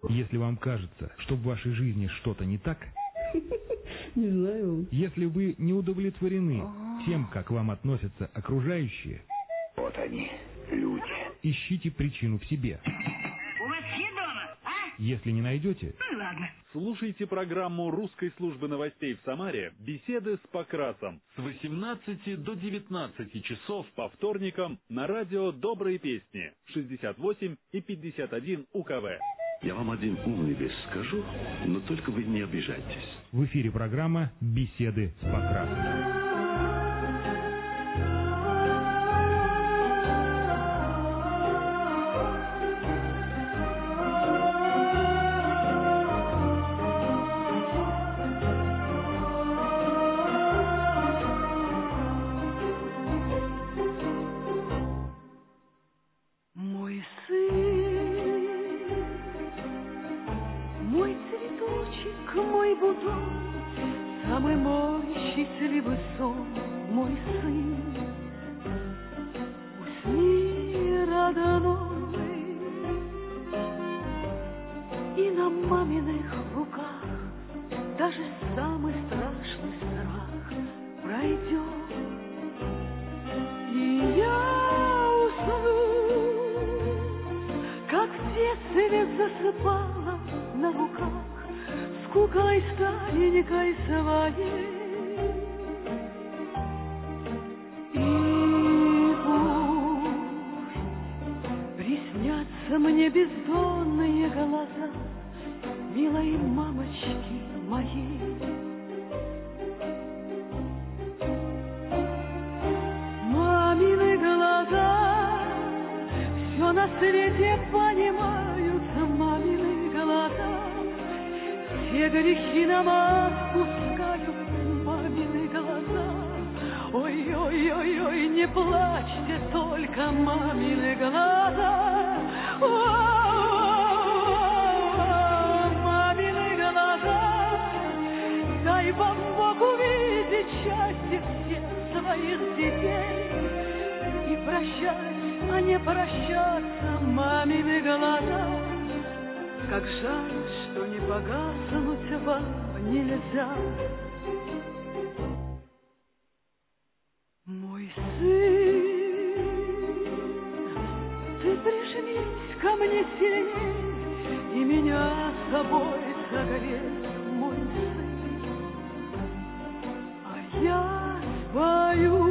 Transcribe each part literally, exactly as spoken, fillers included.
Если вам кажется, что в вашей жизни что-то не так, не знаю. Если вы не удовлетворены тем, как вам относятся окружающие, вот они, люди. Ищите причину в себе. У вас все дома, а? Если не найдете, ну ладно. Слушайте программу русской службы новостей в Самаре «Беседы с Покрасом» с восемнадцати до девятнадцати часов по вторникам на радио «Добрые песни» шестьдесят восемь и пятьдесят один УКВ. Я вам один умный вещь скажу, но только вы не обижайтесь. В эфире программа «Беседы с Покрасом». Самый мой счастливый сон, мой сын, усни, родной, и на маминых руках даже самый страшный страх пройдет, и я усну, как в детстве засыпала на руках с куклой старенькой своей. И пусть приснятся мне бездонные глаза милой мамочки моей. Мамины глаза все на свете понимают, мамины глаза все грехи нам отпускают, мамины глаза. Ой-ой-ой-ой, не плачьте только, мамины глаза. О-о-о, мамины глаза, дай вам Бог увидеть счастье всех своих детей и прощать, а не прощаться, мамины глаза. Как жаль, что не погаснуть вам нельзя. Мой сын, ты прижмись ко мне сильней и меня с собой согрей, мой сын. А я спою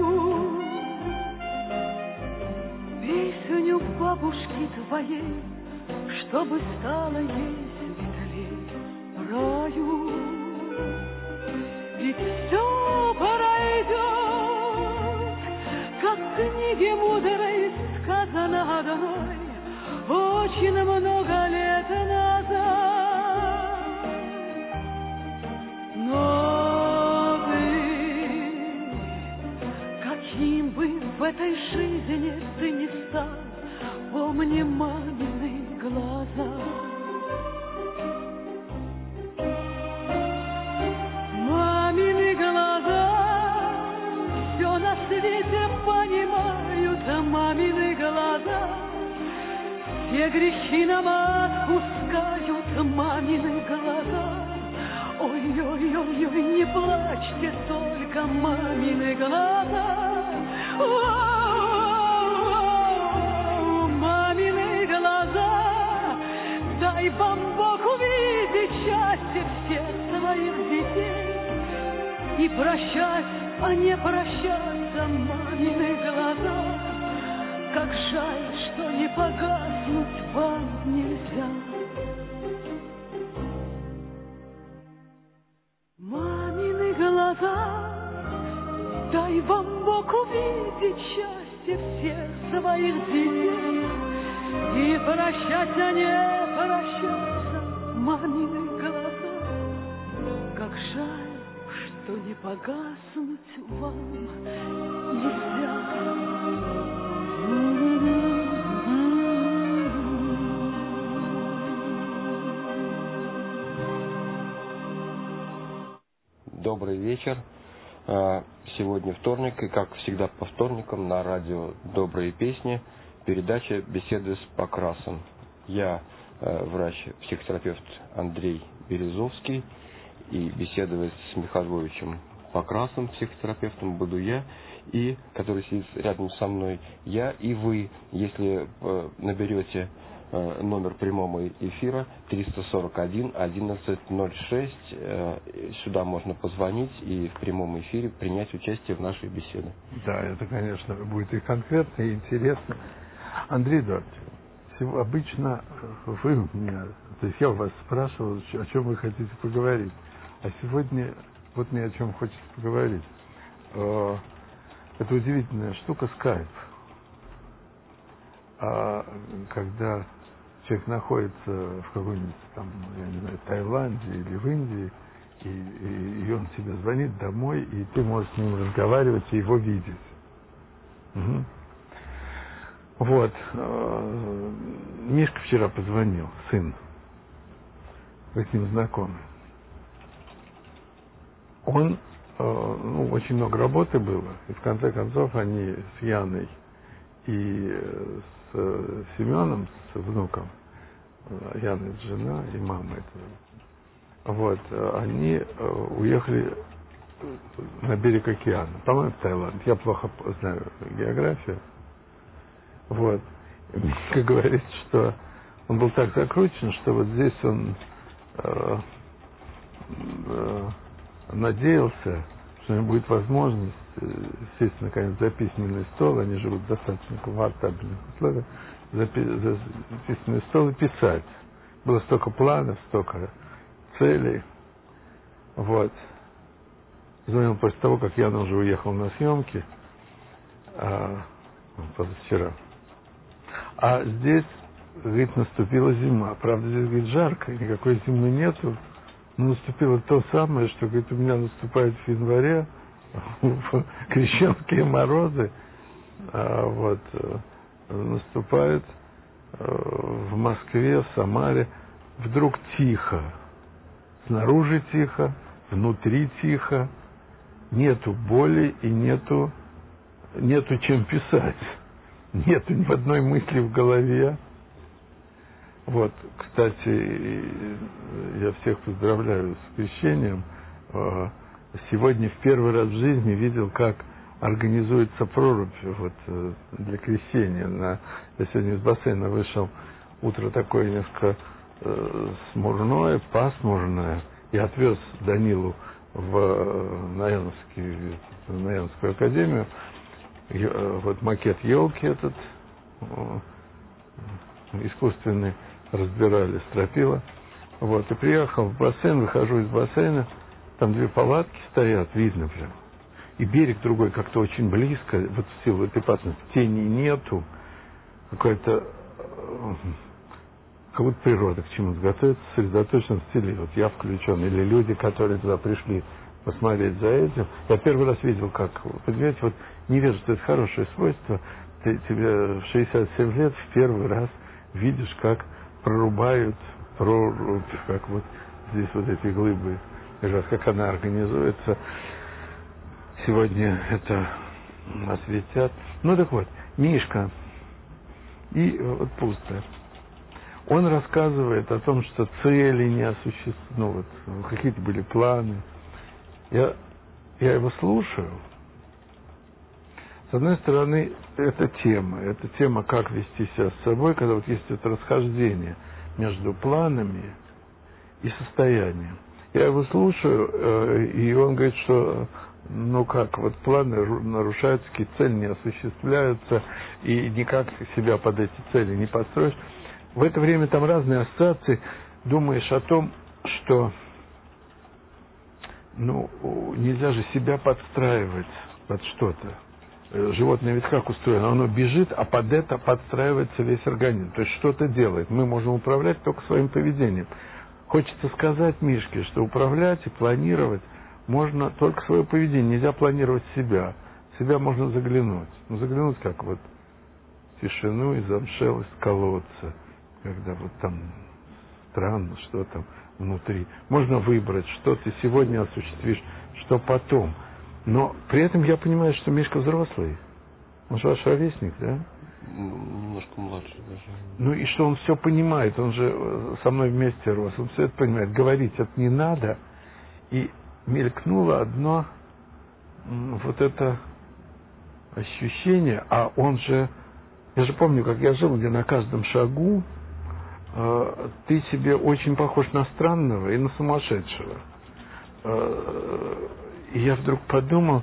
песню бабушки твоей, чтобы стало ей светлей в раю. Ведь все пройдет, как в книге мудрой сказано одной очень много лет назад. Но ты, каким бы в этой жизни ты ни стал, помни мамины глаза. Мамины глаза все на свете понимают, мамины глаза все грехи нам отпускают, мамины глаза. Ой-ой-ой-ой, не плачьте только, мамины глаза. Дай вам Бог увидеть счастье всех своих детей и прощать, а не прощаться, мамины глаза. Как жаль, что не погаснуть вам нельзя. Мамины глаза, дай вам Бог увидеть счастье всех своих детей и прощать, а не прощаться, мамины глаза. Как жаль, что не погаснуть вам нельзя. Добрый вечер. Сегодня вторник, и как всегда по вторникам на радио «Добрые песни» передача «Беседы с Покрасом». Я врач-психотерапевт Андрей Березовский. И беседовать с Михаилом Львовичем Покрасом, психотерапевтом, буду я, и, который сидит рядом со мной, я и вы. Если наберете номер прямого эфира триста сорок один одиннадцать ноль шесть, сюда можно позвонить и в прямом эфире принять участие в нашей беседе. Да, это, конечно, будет и конкретно, и интересно. Андрей Эдуардович, обычно вы у меня, то есть я у вас спрашивал, о чем вы хотите поговорить, а сегодня вот мне о чем хочется поговорить. Это удивительная штука скайп. А когда человек находится в какой-нибудь там, я не знаю, Таиланде или в Индии, и, и, и он тебе звонит домой, и ты можешь с ним разговаривать и его видеть. Угу. Вот. Мишка вчера позвонил, сын. Вы с ним знакомы. Он, ну, очень много работы было, и в конце концов они с Яной и с Семеном, с внуком, Яна это жена и мама это, вот, они уехали на берег океана, по-моему, в Таиланд. Я плохо знаю географию. Вот. Как говорится, что он был так закручен, что вот здесь он э, э, надеялся, что у него будет возможность сесть наконец за письменный стол, они живут в достаточно комфортабельных условиях, за, за письменный стол и писать. Было столько планов, столько целей. Вот. Звонил после того, как Яна уже уехал на съемки, а, позавчера. А здесь, говорит, наступила зима. Правда, здесь, говорит, жарко, никакой зимы нету. Но наступило то самое, что, говорит, у меня наступает в январе, крещенские морозы, а вот наступает в Москве, в Самаре, вдруг тихо. Снаружи тихо, внутри тихо, нету боли и нету, нету чем писать. Нету ни одной мысли в голове. Вот, кстати, я всех поздравляю с крещением. Сегодня в первый раз в жизни видел, как организуется прорубь вот, для крещения. На, я сегодня из бассейна вышел, утро такое несколько э, смурное, пасмурное. Я отвез Данилу в Наянский, в Наянскую академию. Вот макет елки этот э, искусственный разбирали, стропила. Вот, и приехал в бассейн, выхожу из бассейна, там две палатки стоят, видно прям. И берег другой как-то очень близко, вот в силу этой опасности, тени нету, какая-то, как будто природа к чему-то готовится, сосредоточенно в стиле, вот я включен, или люди, которые туда пришли посмотреть за этим. Я первый раз видел, как, понимаете, вот невежество — это хорошее свойство, ты, тебе в шестьдесят семь лет в первый раз видишь, как прорубают прорубь, как вот здесь вот эти глыбы лежат, как она организуется. Сегодня это осветят. Ну так вот, Мишка, и вот пусто. Он рассказывает о том, что цели не осуществлены, ну вот, какие-то были планы. Я, я его слушаю. С одной стороны, это тема, это тема, как вести себя с собой, когда вот есть это расхождение между планами и состоянием. Я его слушаю, и он говорит, что, ну как, вот планы нарушаются, какие цели не осуществляются, и никак себя под эти цели не построишь. В это время там разные ассоциации, думаешь о том, что, ну, нельзя же себя подстраивать под что-то. Животное ведь как устроено? Оно бежит, а под это подстраивается весь организм. То есть что-то делает. Мы можем управлять только своим поведением. Хочется сказать Мишке, что управлять и планировать можно только свое поведение. Нельзя планировать себя. В себя можно заглянуть. Ну, заглянуть как вот в тишину и замшелость колодца. Когда вот там странно, что там внутри. Можно выбрать, что ты сегодня осуществишь, что потом. Но при этом я понимаю, что Мишка взрослый. Он же ваш ровесник, да? Немножко младше даже. Ну и что он все понимает, он же со мной вместе рос, он все это понимает. Говорить это не надо. И мелькнуло одно вот это ощущение, а он же, я же помню, как я жил, где на каждом шагу э, ты себе очень похож на странного и на сумасшедшего. Э, и я вдруг подумал,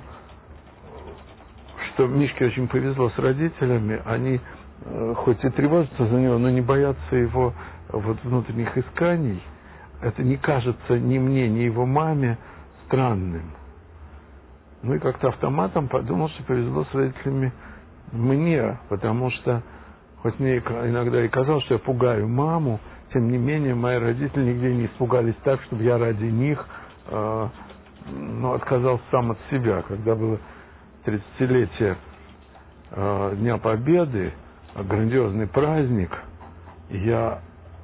что Мишке очень повезло с родителями, они э, хоть и тревожатся за него, но не боятся его вот, внутренних исканий. Это не кажется ни мне, ни его маме странным. Ну и как-то автоматом подумал, что повезло с родителями мне, потому что, хоть мне иногда и казалось, что я пугаю маму, тем не менее мои родители нигде не испугались так, чтобы я ради них э, ну, отказался сам от себя. Когда было тридцатилетие э, Дня Победы, грандиозный праздник, я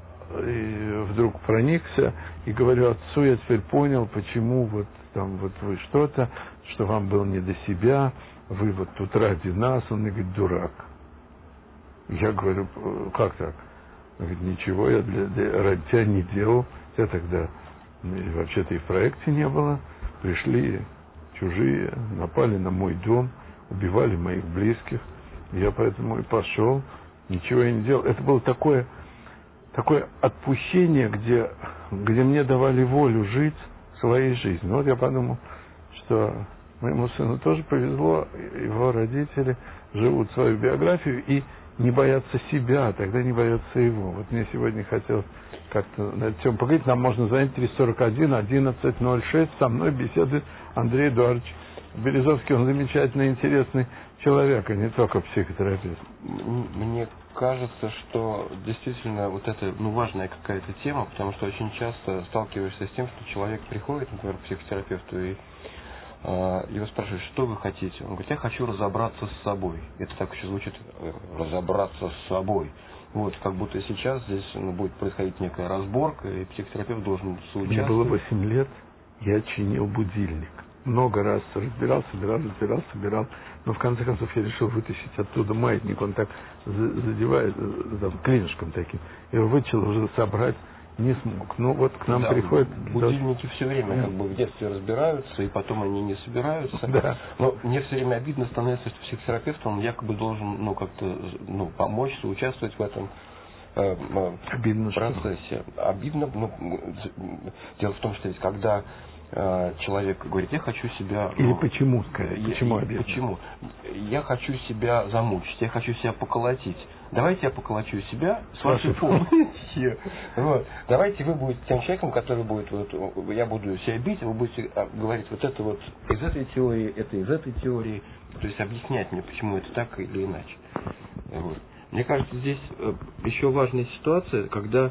и вдруг проникся и говорю отцу, я теперь понял, почему вот там вот вы что-то, что вам было не до себя, вы вот тут ради нас. Он мне говорит, дурак. Я говорю, как так? Он говорит, ничего, я для, для, ради тебя не делал. Я тогда вообще-то и в проекте не было. Пришли чужие, напали на мой дом, убивали моих близких. Я поэтому и пошел, ничего я не делал. Это было такое, такое отпущение, где, где мне давали волю жить своей жизнью. Вот я подумал, что моему сыну тоже повезло, его родители живут свою биографию и не боятся себя, тогда не боятся его. Вот мне сегодня хотелось как-то на эту тему поговорить. Нам можно звонить триста сорок один одиннадцать ноль шесть. Со мной беседует Андрей Эдуардович Березовский. Он замечательный, интересный человек, а не только психотерапевт. Мне кажется, что действительно вот это ну, важная какая-то тема, потому что очень часто сталкиваешься с тем, что человек приходит, например, к психотерапевту и э, его спрашивают, что вы хотите. Он говорит, я хочу разобраться с собой. Это так еще звучит, разобраться с собой. Вот, как будто сейчас здесь ну, будет происходить некая разборка, и психотерапевт должен соучаствовать. Мне было восемь лет, я чинил будильник. Много раз разбирал, собирал, разбирал, собирал. Но в конце концов я решил вытащить оттуда маятник. Он так задевает там, клинышком таким. Я его вытащил, уже собрать не смог. Ну вот к нам да, приходят... Будильники все время да. как бы в детстве разбираются, и потом они не собираются. Да. Но мне все время обидно становится, что психотерапевт, он якобы должен ну, как-то ну, помочь, участвовать в этом э, обидно, процессе. Что? Обидно. Ну, дело в том, что ведь когда человек говорит, я хочу себя... Или ну, почему, сказать, я, почему обидно? Почему? Я хочу себя замучить, я хочу себя поколотить. Давайте я поколочу себя с вашей помощью. Вот. Давайте вы будете тем человеком, который будет, вот, я буду себя бить, вы будете говорить вот это вот из этой теории, это из этой теории. То есть объяснять мне, почему это так или иначе. Вот. Мне кажется, здесь еще важная ситуация, когда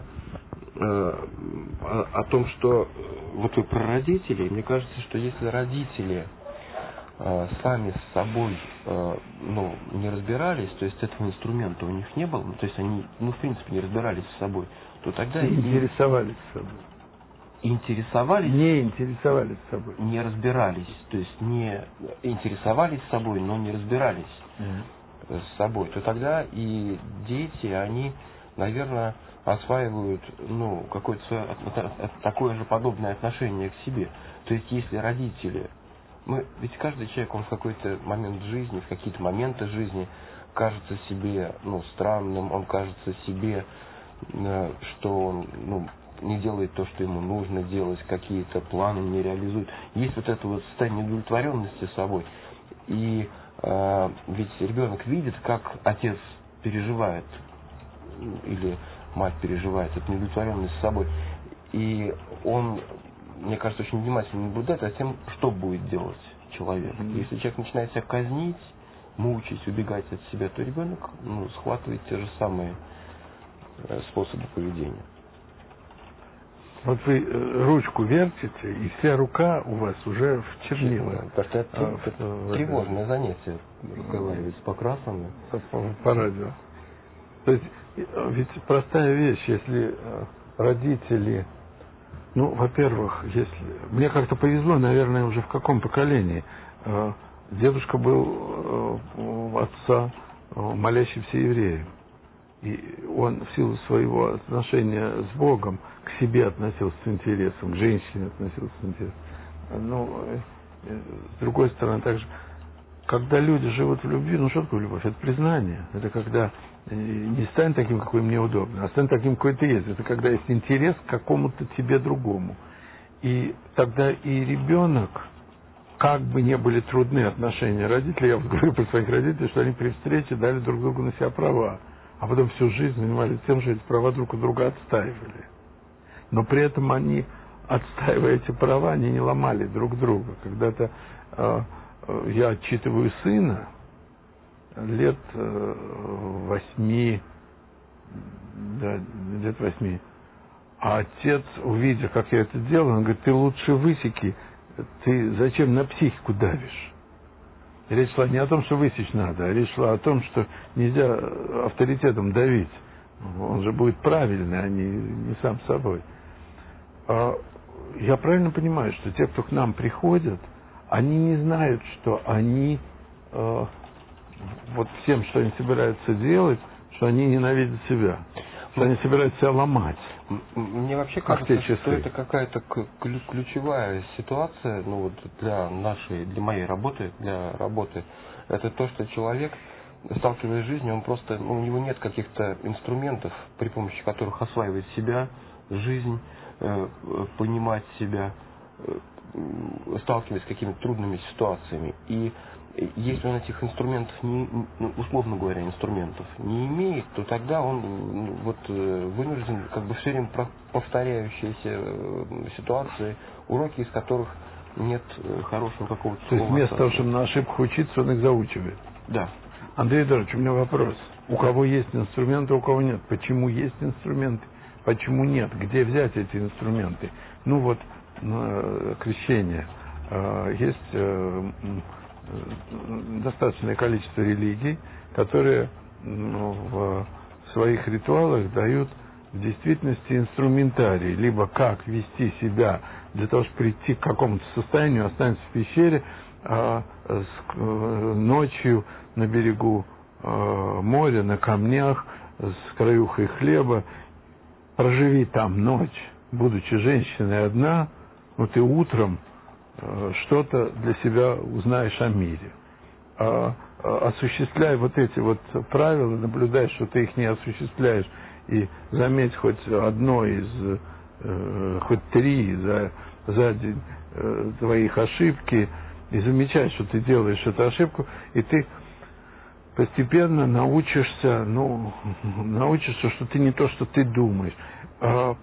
О, о том, что вот вы про родителей, мне кажется, что если родители э, сами с собой э, ну, не разбирались, то есть этого инструмента у них не было, ну, то есть они, ну, в принципе, не разбирались с собой, то тогда... Не интересовались собой. Интересовались... Не интересовались собой. Не разбирались, то есть не интересовались собой, но не разбирались mm-hmm. с собой, то тогда и дети, они, наверное... осваивают ну, какое-то свое, такое же подобное отношение к себе. То есть, если родители... Мы, ведь каждый человек, он в какой-то момент жизни, в какие-то моменты жизни кажется себе ну, странным, он кажется себе, что он ну, не делает то, что ему нужно делать, какие-то планы не реализует. Есть вот это вот состояние удовлетворенности собой. И э, ведь ребенок видит, как отец переживает или мать переживает эту неудовлетворенность с собой. И он, мне кажется, очень внимательно наблюдает за тем, что будет делать человек. Mm-hmm. Если человек начинает себя казнить, мучить, убегать от себя, то ребенок ну, схватывает те же самые э, способы поведения. Вот вы э, ручку вертите, и вся рука у вас уже в чернилах. Это, это, а, это тревожное занятие, разговаривать с Покрасом. По, по радио. То есть, ведь простая вещь, если родители, ну, во-первых, если мне как-то повезло, наверное, уже в каком поколении. Дедушка был у отца молящимся евреем. И он в силу своего отношения с Богом к себе относился с интересом, к женщине относился с интересом. Но, с другой стороны, также, когда люди живут в любви, ну что такое любовь? Это признание. Это когда не стань таким, какой мне удобно, а стань таким, какой ты есть. Это когда есть интерес к какому-то тебе другому. И тогда и ребенок, как бы не были трудны отношения родителей, я вот говорю про своих родителей, что они при встрече дали друг другу на себя права, а потом всю жизнь занимались тем, что эти права друг у друга отстаивали. Но при этом они, отстаивая эти права, они не ломали друг друга. Когда-то э, я отчитываю сына лет э, восьми, да, лет восьми, а отец, увидя, как я это делаю, он говорит: ты лучше высеки, ты зачем на психику давишь? Речь шла не о том, что высечь надо, а речь шла о том, что нельзя авторитетом давить. Он же будет правильный, а не, не сам собой. А я правильно понимаю, что те, кто к нам приходят, они не знают, что они э, вот всем, что они собираются делать, что они ненавидят себя, что они собираются себя ломать. Мне вообще кажется, что это какая-то ключевая ситуация, ну вот для нашей, для моей работы, для работы. Это то, что человек, сталкиваясь с жизнью, он просто, у него нет каких-то инструментов, при помощи которых осваивать себя, жизнь, э, понимать себя, э, сталкиваясь с какими-то трудными ситуациями. И если он этих инструментов, не, условно говоря, инструментов не имеет, то тогда он вот вынужден как бы все время повторяющиеся ситуации, уроки из которых нет хорошего какого-то. То есть вместо того, чтобы на ошибках учиться, он их заучивает. Да. Андрей Эдуардович, у меня вопрос. У кого есть инструменты, у кого нет? Почему есть инструменты, почему нет? Где взять эти инструменты? Ну вот, крещение. Есть достаточное количество религий, которые ну, в своих ритуалах дают в действительности инструментарий, либо как вести себя для того, чтобы прийти к какому-то состоянию, останься в пещере, а, с, ночью на берегу а, моря, на камнях, с краюхой хлеба, проживи там ночь, будучи женщиной одна, вот и утром что-то для себя узнаешь о мире. А, а, осуществляя вот эти вот правила, наблюдай, что ты их не осуществляешь, и заметь хоть одно из, э, хоть три за, за день э, твоих ошибки, и замечай, что ты делаешь эту ошибку, и ты постепенно научишься, ну, научишься, что ты не то, что ты думаешь. А,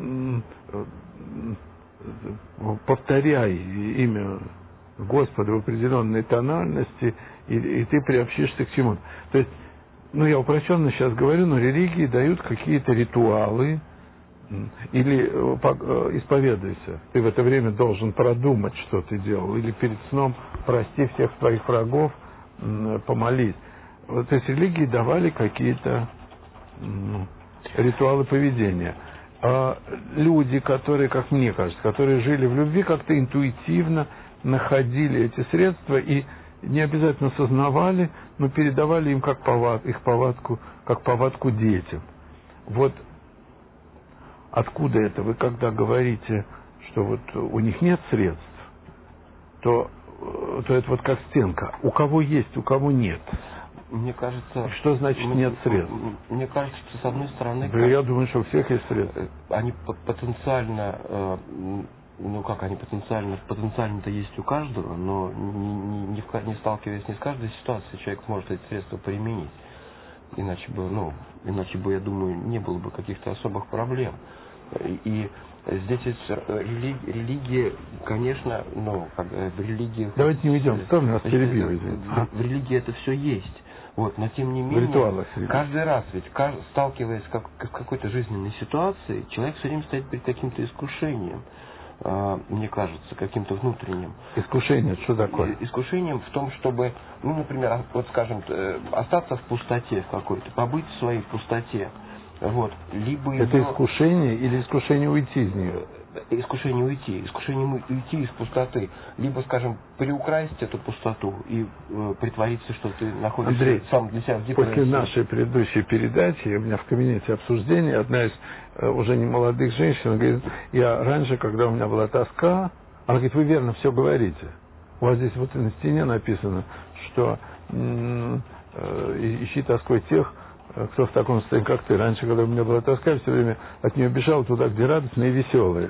повторяй имя Господа в определенной тональности, и, и ты приобщишься к чему-то. То есть, ну, я упрощенно сейчас говорю, но религии дают какие-то ритуалы, или исповедуйся. Ты в это время должен продумать, что ты делал, или перед сном прости всех твоих врагов, помолись. Вот, то есть религии давали какие-то ну, ритуалы поведения. А люди, которые, как мне кажется, которые жили в любви, как-то интуитивно находили эти средства и не обязательно сознавали, но передавали им как повад, их повадку, как повадку детям. Вот откуда это? Вы когда говорите, что вот у них нет средств, то, то это вот как стенка. У кого есть, у кого нет. Мне кажется... Что значит мне, нет средств? Мне кажется, что с одной стороны... Да, я думаю, что у всех есть средства. Они потенциально... Ну как, они потенциально... Потенциально-то есть у каждого, но не, не, не, в, не сталкиваясь ни с каждой ситуацией, человек может эти средства применить. Иначе бы, ну, иначе бы, я думаю, не было бы каких-то особых проблем. И здесь религия, религия, конечно, ну, как в религии... Давайте не уйдем в сторону, нас перебили. В, в религии это все есть. Вот, но тем не менее, каждый раз, ведь сталкиваясь с как, какой-то жизненной ситуацией, человек все время стоит перед каким-то искушением, э, мне кажется, каким-то внутренним. Искушение, что такое? Искушением в том, чтобы, ну, например, вот скажем, остаться в пустоте в какой-то, побыть в своей пустоте. Вот, либо это ее... искушение или искушение уйти из нее? искушение уйти, искушение уйти из пустоты, либо, скажем, приукрасить эту пустоту и э, притвориться, что ты находишься Андрей, сам для себя в дикой после России. нашей предыдущей передачи у меня в кабинете обсуждения одна из э, уже не молодых женщин говорит, я раньше, когда у меня была тоска, она говорит, вы верно все говорите. У вас здесь вот на стене написано, что м- э, ищи тоской тех, кто в таком состоянии, как ты. Раньше, когда у меня была тоска, я все время от нее бежал туда, где радостные и веселые.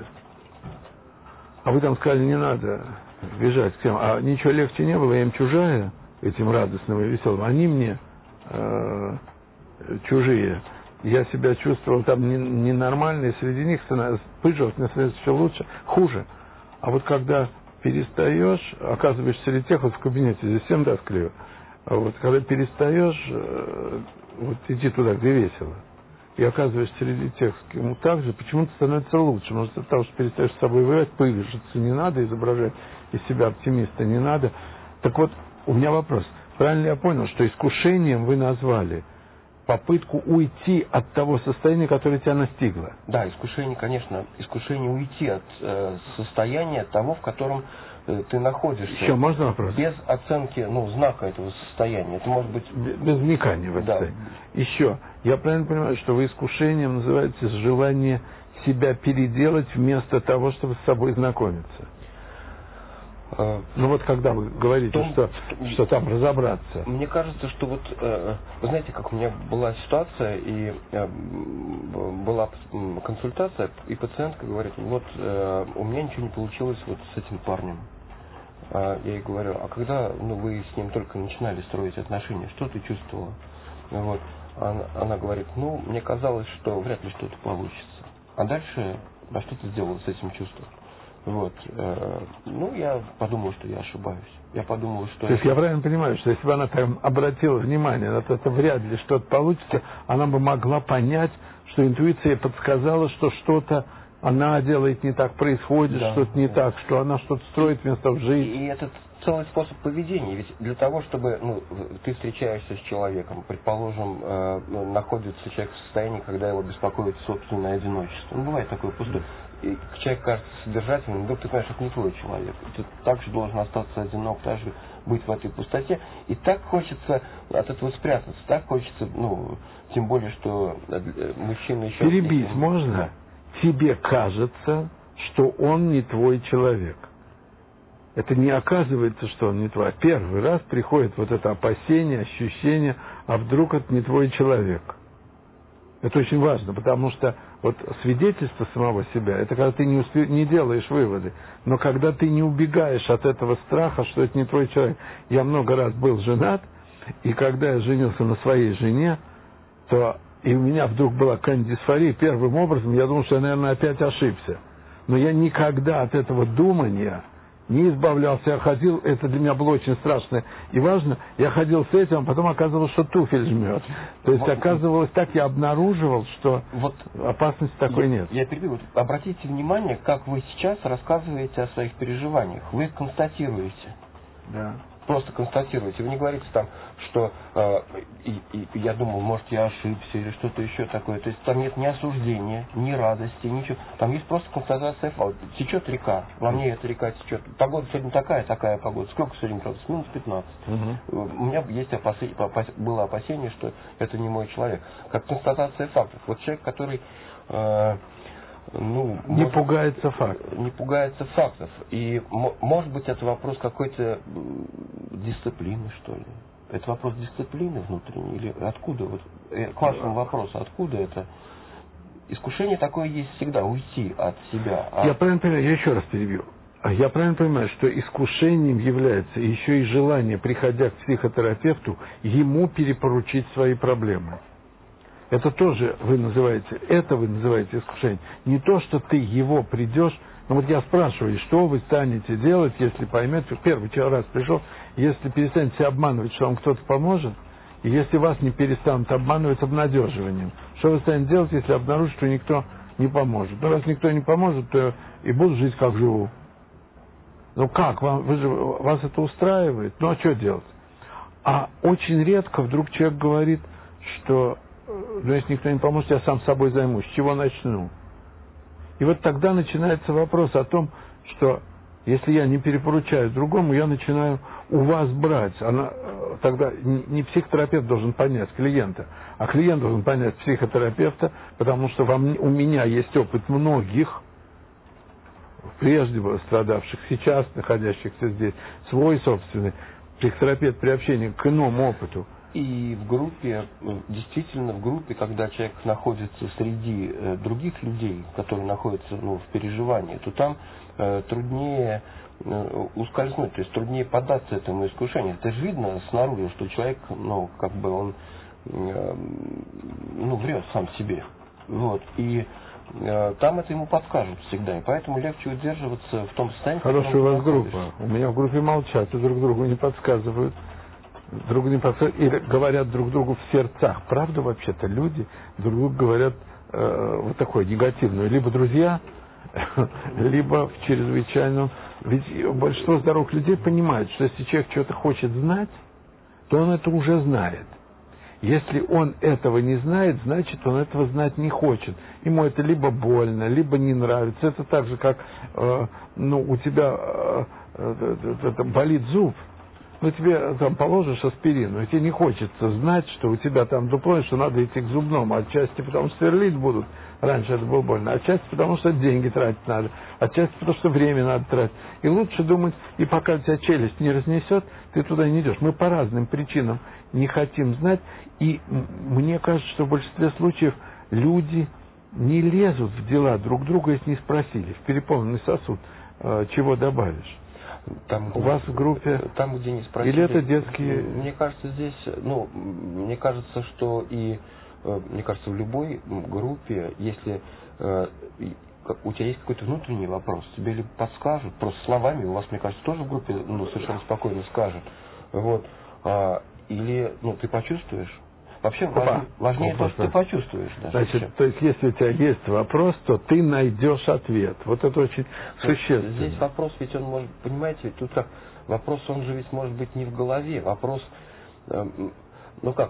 А вы там сказали, не надо бежать к тем. А ничего легче не было, я им чужая, этим радостным и веселым. Они мне э, чужие. Я себя чувствовал там ненормально, и среди них пыжился, мне становится все лучше, хуже. А вот когда перестаешь, оказываешься среди тех, вот в кабинете, здесь всем тоскливо, а вот когда перестаешь э, вот идти туда, где весело, и оказываешься среди тех, с кем так же, почему-то становится лучше. Может, от того, что перестаешь с собой воевать, пыжиться не надо, изображать из себя оптимиста не надо. Так вот, у меня вопрос. Правильно я понял, что искушением вы назвали попытку уйти от того состояния, которое тебя настигло? Да, искушение, конечно, искушение уйти от э, состояния того, в котором э, ты находишься. Еще можно вопрос? Без оценки, ну, знака этого состояния. Это может быть... Без, без вникания в это. Да. Еще. Я правильно понимаю, что вы искушением называете желание себя переделать вместо того, чтобы с собой знакомиться? Э, ну вот когда вы говорите, том, что, что там разобраться. Мне кажется, что вот, э, вы знаете, как у меня была ситуация, и э, была консультация, и пациентка говорит, вот э, у меня ничего не получилось вот с этим парнем. А я ей говорю, а когда ну, вы с ним только начинали строить отношения, что ты чувствовала? Вот. Она, она говорит, ну, мне казалось, что вряд ли что-то получится. А дальше, а что ты сделала с этим чувством? Вот. Э, ну, я подумал, что я ошибаюсь. Я подумал, что... То есть я правильно понимаю, что если бы она там обратила внимание на то, что вряд ли что-то получится, она бы могла понять, что интуиция подсказала, что что-то она делает не так, происходит да, что-то не да. так, что она что-то строит вместо в жизни. И, и этот целый способ поведения. Ведь для того, чтобы ну, ты встречаешься с человеком, предположим, э, находится человек в состоянии, когда его беспокоит собственное одиночество. Ну, бывает такое пустое. И человек кажется содержательным, вдруг ты понимаешь, это не твой человек. Ты также должен остаться одинок, также быть в этой пустоте. И так хочется от этого спрятаться, так хочется, ну, тем более, что мужчина еще... Перебить не... можно? Да. Тебе кажется, что он не твой человек. Это не оказывается, что он не твой. Первый раз приходит вот это опасение, ощущение, а вдруг это не твой человек. Это очень важно, потому что вот свидетельство самого себя, это когда ты не, успе... не делаешь выводы, но когда ты не убегаешь от этого страха, что это не твой человек. Я много раз был женат, и когда я женился на своей жене, то и у меня вдруг была какая-нибудь дисфория, первым образом я думал, что я, наверное, опять ошибся. Но я никогда от этого думания не избавлялся, я ходил, это для меня было очень страшно и важно, я ходил с этим, а потом оказывалось, что туфель жмет. То есть, оказывалось, так я обнаруживал, что вот опасности такой я, нет. Я перебью. Обратите внимание, как вы сейчас рассказываете о своих переживаниях. Вы их констатируете. Да. Просто констатируете. Вы не говорите там, что э, и, и, я думал, может, я ошибся или что-то еще такое. То есть там нет ни осуждения, ни радости, ничего. Там есть просто констатация факта. Течет река. Во мне эта река течет. Погода сегодня такая, такая погода. Сколько сегодня градусов? минус пятнадцать. Угу. У меня есть опасение, было опасение, что это не мой человек. Как констатация фактов. Вот человек, который... Э, Ну, не может, пугается фактов. Не пугается фактов. И может быть это вопрос какой-то дисциплины, что ли. Это вопрос дисциплины внутренней? Или откуда? Вот, к вашему вопросу, откуда это? Искушение такое есть всегда, уйти от себя. А... Я правильно понимаю, я еще раз перебью. Я правильно понимаю, что искушением является еще и желание, приходя к психотерапевту, ему перепоручить свои проблемы. Это тоже вы называете, это вы называете искушение. Не то, что ты его придешь, но вот я спрашиваю, что вы станете делать, если поймете, первый раз пришел, если перестанете себя обманывать, что вам кто-то поможет, и если вас не перестанут обманывать обнадеживанием. Что вы станете делать, если обнаружите, что никто не поможет? Ну, раз никто не поможет, то и буду жить, как живу. Ну как, вам, вы же, вас это устраивает? Ну а что делать? А очень редко вдруг человек говорит, что... Но если никто не поможет, я сам собой займусь. С чего начну? И вот тогда начинается вопрос о том, что если я не перепоручаю другому, я начинаю у вас брать. Она, тогда не психотерапевт должен понять клиента, а клиент должен понять психотерапевта, потому что во мне, у меня есть опыт многих, прежде страдавших, сейчас находящихся здесь, свой собственный. Психотерапевт при общении к иному опыту. И в группе, действительно в группе, когда человек находится среди э, других людей, которые находятся ну, в переживании, то там э, труднее э, ускользнуть, то есть труднее поддаться этому искушению. Это же видно снаружи, что человек, ну, как бы он э, ну, врет сам себе. Вот. И э, там это ему подскажут всегда. И поэтому легче удерживаться в том состоянии. Хорошая у вас группа. У меня в группе молчат и друг другу не подсказывают. Друг не подсказывают, или говорят друг другу в сердцах. Правда, вообще-то люди друг другу говорят э, вот такое негативное. Либо друзья, либо в чрезвычайном. Ведь большинство здоровых людей понимает, что если человек что-то хочет знать, то он это уже знает. Если он этого не знает, значит, он этого знать не хочет. Ему это либо больно, либо не нравится. Это так же, как э, ну, у тебя э, э, э, болит зуб. Ну, тебе там положишь аспирин, и тебе не хочется знать, что у тебя там дупло, что надо идти к зубному. Отчасти потому, что сверлить будут. Раньше это было больно. Отчасти потому, что деньги тратить надо. Отчасти потому, что время надо тратить. И лучше думать, и пока у тебя челюсть не разнесет, ты туда не идешь. Мы по разным причинам не хотим знать. И мне кажется, что в большинстве случаев люди не лезут в дела друг друга, если не спросили. В переполненный сосуд э, чего добавишь? Там, у вас в группе, там, где не спросили, или это детские... Мне кажется, здесь, ну, мне кажется, что и, мне кажется, в любой группе, если э, у тебя есть какой-то внутренний вопрос, тебе либо подскажут, просто словами, у вас, мне кажется, тоже в группе, ну, совершенно спокойно скажут, вот, а, или, ну, ты почувствуешь. Вообще важнее, важнее то, что ты почувствуешь. Даже Значит, все. то есть, если у тебя есть вопрос, то ты найдешь ответ. Вот это очень существенно. Здесь вопрос, ведь он может, понимаете, ведь тут как, вопрос, он же ведь может быть не в голове. Вопрос, э, ну как,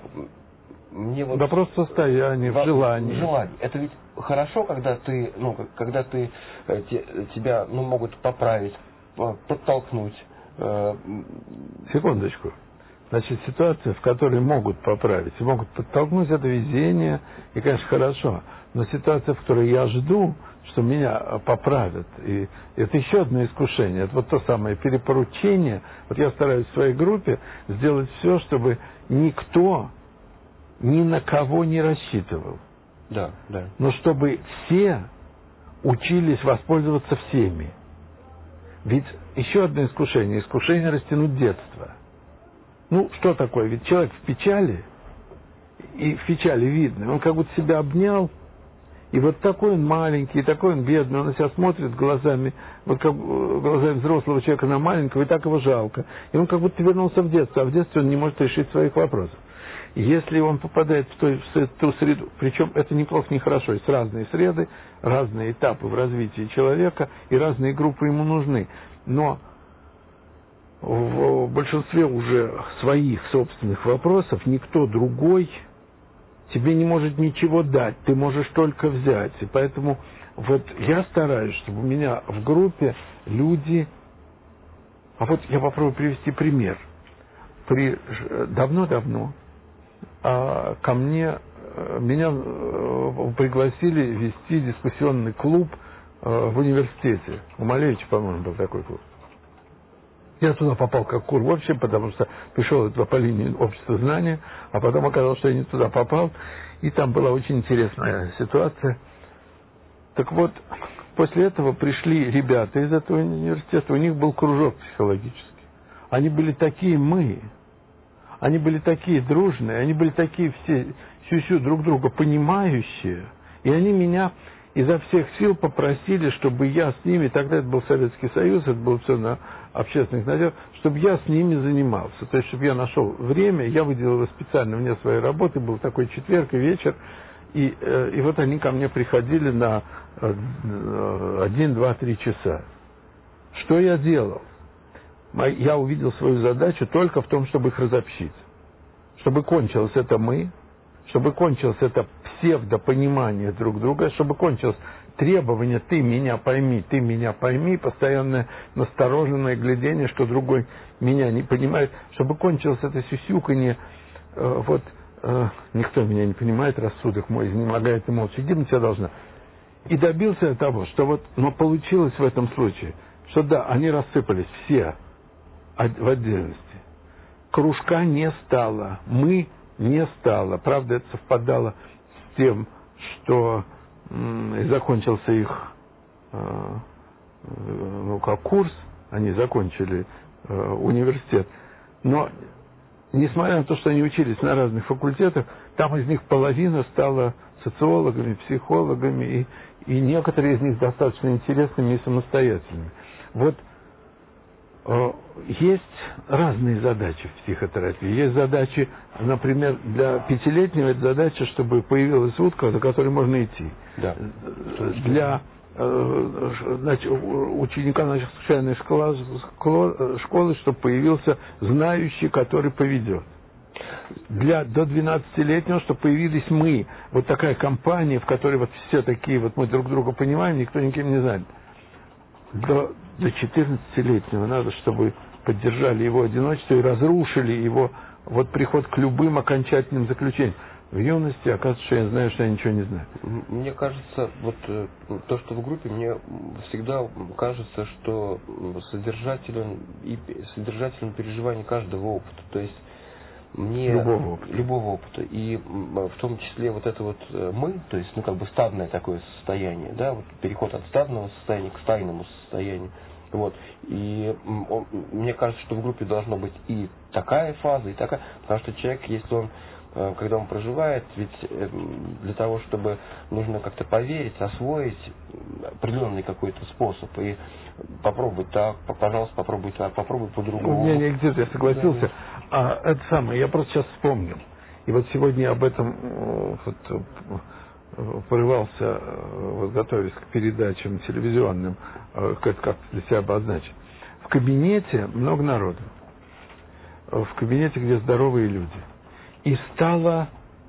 мне вот... Вопрос в состоянии, в желании. В желании. Это ведь хорошо, когда ты, ну, когда ты, э, те, тебя, ну, могут поправить, подтолкнуть. Э, Секундочку. Значит, ситуация, в которой могут поправить и могут подтолкнуть, это везение, и, конечно, хорошо. Но ситуация, в которой я жду, что меня поправят, и это еще одно искушение. Это вот то самое перепоручение. Вот я стараюсь в своей группе сделать все, чтобы никто ни на кого не рассчитывал. Да, да. Но чтобы все учились воспользоваться всеми. Ведь еще одно искушение. Искушение растянуть детство. Ну, что такое? Ведь человек в печали, и в печали видно, он как будто себя обнял, и вот такой он маленький, и такой он бедный, он на себя смотрит глазами, вот как глазами взрослого человека на маленького, и так его жалко. И он как будто вернулся в детство, а в детстве он не может решить своих вопросов. И если он попадает в ту, в ту среду, причем это неплохо, не хорошо, есть разные среды, разные этапы в развитии человека, и разные группы ему нужны. Но в большинстве уже своих собственных вопросов никто другой тебе не может ничего дать, ты можешь только взять. И поэтому вот я стараюсь, чтобы у меня в группе люди... А вот я попробую привести пример. При... Давно-давно а, ко мне, меня пригласили вести дискуссионный клуб а, в университете. У Малевича, по-моему, был такой клуб. Я туда попал как кур вообще, потому что пришел туда по линии общества знания, а потом оказалось, что я не туда попал, и там была очень интересная ситуация. Так вот, после этого пришли ребята из этого университета, у них был кружок психологический. Они были такие мы, они были такие дружные, они были такие все сю-сю друг друга понимающие, и они меня изо всех сил попросили, чтобы я с ними, тогда это был Советский Союз, это было все на общественных началах, чтобы я с ними занимался. То есть, чтобы я нашел время, я выделил специально мне своей работы, был такой четверг и вечер, и, и вот они ко мне приходили на один, два, три часа. Что я делал? Я увидел свою задачу только в том, чтобы их разобщить. Чтобы кончилось это мы, чтобы кончилось это псевдопонимание друг друга, чтобы кончилась требование «ты меня пойми, ты меня пойми», постоянное настороженное глядение, что другой меня не понимает, чтобы кончилось это сюсюканье, э, вот э, никто меня не понимает, рассудок мой изнемогает и молча, гибнуть я должна. И добился я того, что вот, но получилось в этом случае, что да, они рассыпались все в отдельности. Кружка не стало, мы не стало. Правда, это совпадало с тем, что м, закончился их э, ну, как курс, они закончили э, университет. Но, несмотря на то, что они учились на разных факультетах, там из них половина стала социологами, психологами, и, и некоторые из них достаточно интересными и самостоятельными. Вот э, есть разные задачи в психотерапии. Есть задачи, например, для пятилетнего это задача, чтобы появилась утка, за которой можно идти. Да. Для э, значит, ученика нашей случайной школы, школы, чтобы появился знающий, который поведет. Для до двенадцатилетнего, чтобы появились мы. Вот такая компания, в которой вот все такие, вот мы друг друга понимаем, никто никем не знает. До, до четырнадцатилетнего надо, чтобы поддержали его одиночество и разрушили его вот приход к любым окончательным заключениям. В юности оказывается, что я знаю, что я ничего не знаю. Мне кажется, вот то, что в группе, мне всегда кажется, что содержателен и содержателен переживания каждого опыта. То есть мне любого опыта. любого опыта. И в том числе вот это вот мы, то есть, ну, как бы стадное такое состояние, да, вот переход от стадного состояния к стайному состоянию. Вот. И он, мне кажется, что в группе должно быть и такая фаза, и такая, потому что человек, если он, когда он проживает, ведь для того, чтобы нужно как-то поверить, освоить определенный какой-то способ, и попробуй так, пожалуйста, попробуй так, попробуй по-другому. Не, не, где-то я согласился. Да. А это самое, я просто сейчас вспомнил. И вот сегодня я об этом вот, порывался, вот, готовясь к передачам телевизионным, как для себя обозначить. В кабинете много народу. В кабинете, где здоровые люди. И стало,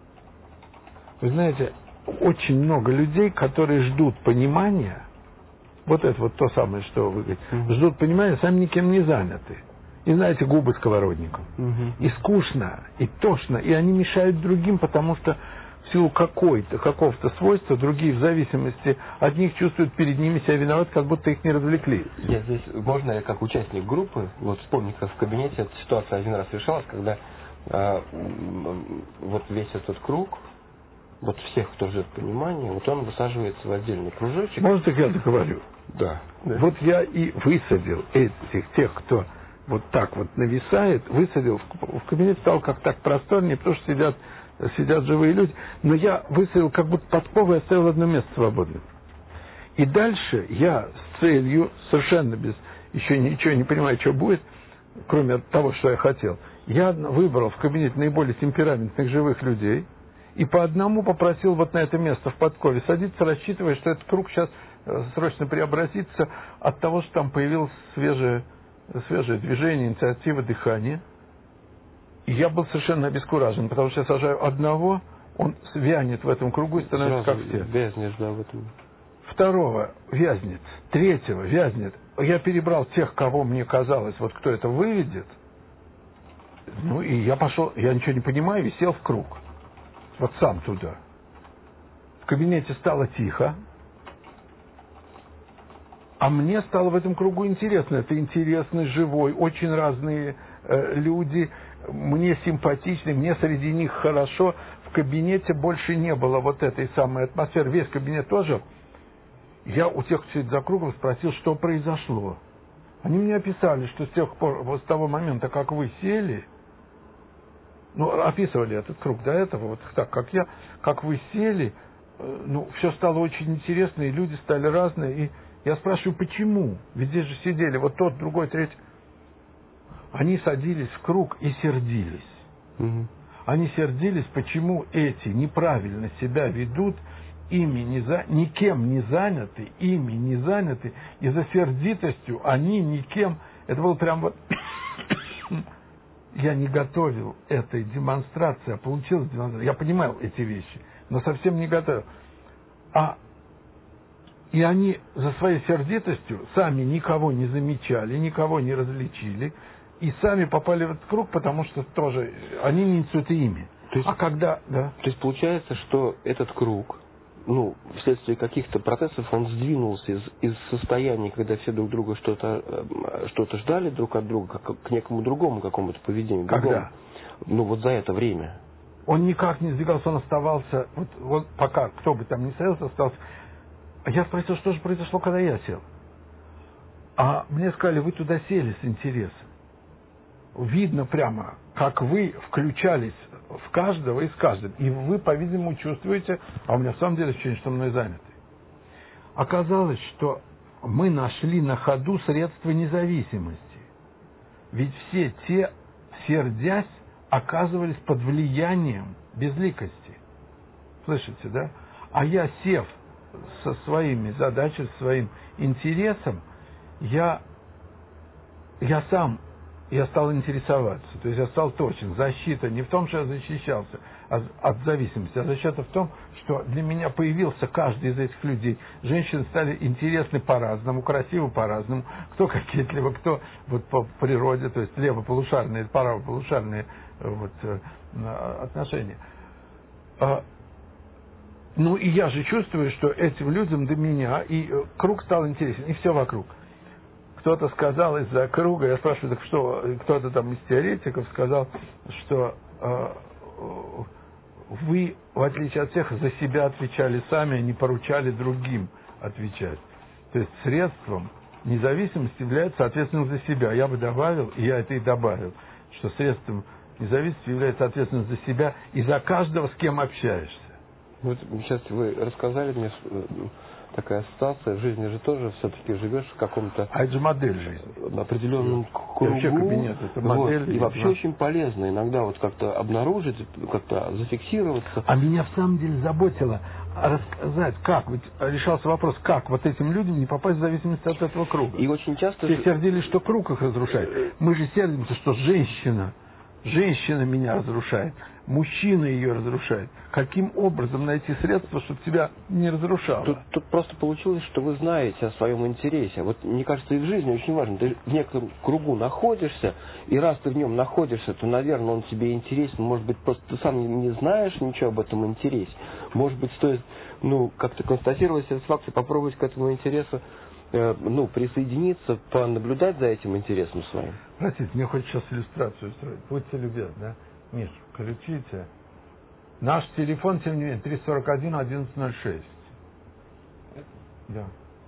вы знаете, очень много людей, которые ждут понимания. Вот это вот то самое, что вы говорите. Mm-hmm. Ждут понимания, сами никем не заняты. И знаете, губы сковородником. Mm-hmm. И скучно, и тошно. И они мешают другим, потому что в силу какой-то, какого-то свойства, другие в зависимости от них чувствуют перед ними себя виноват, как будто их не развлекли. Я здесь, можно я как участник группы, вот вспомнить, как в кабинете эта ситуация один раз решалась, когда а, вот весь этот круг, вот всех, кто ждет понимания, вот он высаживается в отдельный кружочек. Можно так я договорю? Да. да. Вот я и высадил этих, тех, кто вот так вот нависает, высадил в, в кабинет, стал как так просторнее, потому что сидят, сидят живые люди, но я высадил как будто подкову и оставил одно место свободным. И дальше я с целью, совершенно без, еще ничего не понимаю, что будет, кроме того, что я хотел, я выбрал в кабинете наиболее темпераментных живых людей и по одному попросил вот на это место в подкове садиться, рассчитывая, что этот круг сейчас срочно преобразится от того, что там появилось свежее, свежее движение, инициатива, дыхание. И я был совершенно обескуражен, потому что я сажаю одного, он вянет в этом кругу и становится сразу как все. Вязнешь, да, в этом. Второго вязнет, третьего вязнет. Я перебрал тех, кого мне казалось, вот кто это выведет. Ну и я пошел, я ничего не понимаю, и сел в круг. Вот сам туда. В кабинете стало тихо. А мне стало в этом кругу интересно. Это интересный, живой, очень разные э, люди. Мне симпатичны, мне среди них хорошо. В кабинете больше не было вот этой самой атмосферы. Весь кабинет тоже. Я у тех, кто сидит за кругом, спросил, что произошло. Они мне описали, что с тех пор, вот с того момента, как вы сели, ну, описывали этот круг до этого, вот так, как я, как вы сели, э, ну, все стало очень интересно, и люди стали разные, и я спрашиваю, почему? Ведь здесь же сидели вот тот, другой, третий. Они садились в круг и сердились. Угу. Они сердились, почему эти неправильно себя ведут, ими не за... никем не заняты, ими не заняты, и за сердитостью они никем... Это было прям вот... Я не готовил этой демонстрации, а получилась демонстрация. Я понимал эти вещи, но совсем не готовил. А И они за своей сердитостью сами никого не замечали, никого не различили, и сами попали в этот круг, потому что тоже они не несут имя. То есть, а когда, да. То есть получается, что этот круг, ну, вследствие каких-то процессов, он сдвинулся из, из состояния, когда все друг друга что-то что-то ждали друг от друга, как, к некому другому какому-то поведению. Когда? Другому. Ну, вот за это время. Он никак не сдвигался, он оставался, вот, вот пока кто бы там ни стоял, остался. А я спросил, что же произошло, когда я сел. А мне сказали, вы туда сели с интересом. Видно прямо, как вы включались в каждого и с каждым. И вы, по-видимому, чувствуете, а у меня в самом деле ощущение, что мной заняты. Оказалось, что мы нашли на ходу средства независимости. Ведь все те, сердясь, оказывались под влиянием безликости. Слышите, да? А я, сев со своими задачами, своим интересом, я, я сам, я стал интересоваться. То есть я стал точен. Защита не в том, что я защищался от зависимости, а защита в том, что для меня появился каждый из этих людей. Женщины стали интересны по-разному, красивы по-разному. Кто кокетливо, кто вот по природе, то есть левополушарные, правополушарные вот, отношения. Ну и я же чувствую, что этим людям до меня, и круг стал интересен, и все вокруг. Кто-то сказал из-за круга, я спрашиваю, так что, кто-то там из теоретиков сказал, что э, вы, в отличие от всех, за себя отвечали сами, а не поручали другим отвечать. То есть средством независимости является ответственность за себя. Я бы добавил, и я это и добавил, что средством независимости является ответственность за себя и за каждого, с кем общаешься. Вот сейчас вы рассказали мне, такая ассоциация, в жизни же тоже все-таки живешь в каком-то... А это же модель жизни. Определенном кругу. Вообще кабинет, это модель. Вот. И вообще да. Очень полезно иногда вот как-то обнаружить, как-то зафиксироваться. А меня в самом деле заботило рассказать, как, ведь решался вопрос, как вот этим людям не попасть в зависимость от этого круга. И очень часто... Все сердились, что круг их разрушает. Мы же сердимся, что женщина, женщина меня разрушает. Мужчина ее разрушает. Каким образом найти средства, чтобы тебя не разрушало? Тут, тут просто получилось, что вы знаете о своем интересе. Вот мне кажется, и в жизни очень важно. Ты в некотором кругу находишься, и раз ты в нем находишься, то, наверное, он тебе интересен. Может быть, просто ты сам не, не знаешь ничего об этом интересе. Может быть, стоит, ну, как-то констатировать этот факт и попробовать к этому интересу, э, ну, присоединиться, понаблюдать за этим интересом своим. Простите, мне хочется сейчас иллюстрацию устроить. Будьте любезны, да? Миш, включите. Наш телефон, тем не менее, триста сорок один одиннадцать ноль шесть. Да.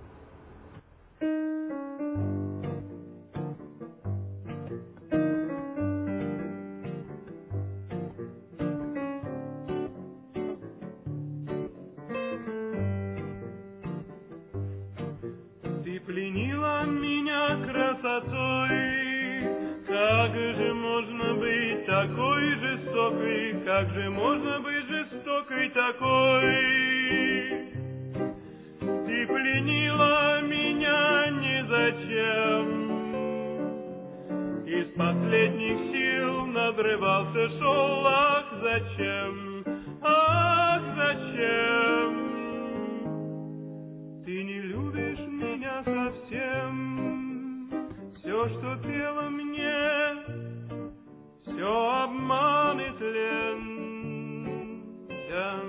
Ты пленила меня красотой. Как же можно быть такой жестокой? Как же можно быть жестокой такой? Ты пленила меня ни зачем. Из последних сил надрывался шел. Ах, зачем? Ах, зачем? Ты не любишь меня совсем. Все, что пела мне, все обман и тлен. Да.